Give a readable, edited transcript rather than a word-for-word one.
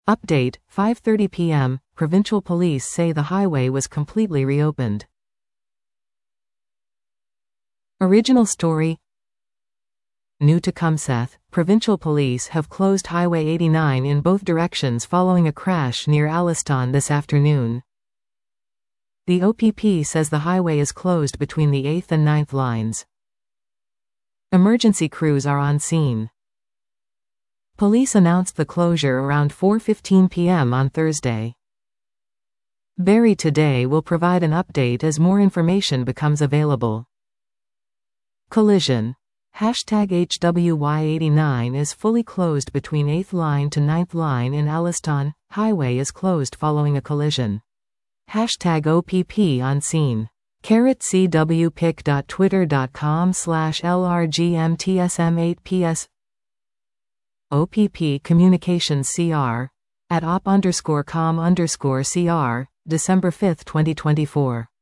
Update, 5:30 p.m., provincial police say the highway was completely reopened. Original story. New Tecumseth, provincial police have closed Highway 89 in both directions following a crash near Alliston this afternoon. The OPP says the highway is closed between the 8th and 9th lines. Emergency crews are on scene. Police announced the closure around 4:15 p.m. on Thursday. Barrie Today will provide an update as more information becomes available. Collision. #HWY89 is fully closed between 8th line to 9th line in Alliston. Highway is closed following a collision. #OPP on scene. cwpic.twitter.com/LRGMTSM8PS OPP Communications CR @op_com_CR, December 5, 2024.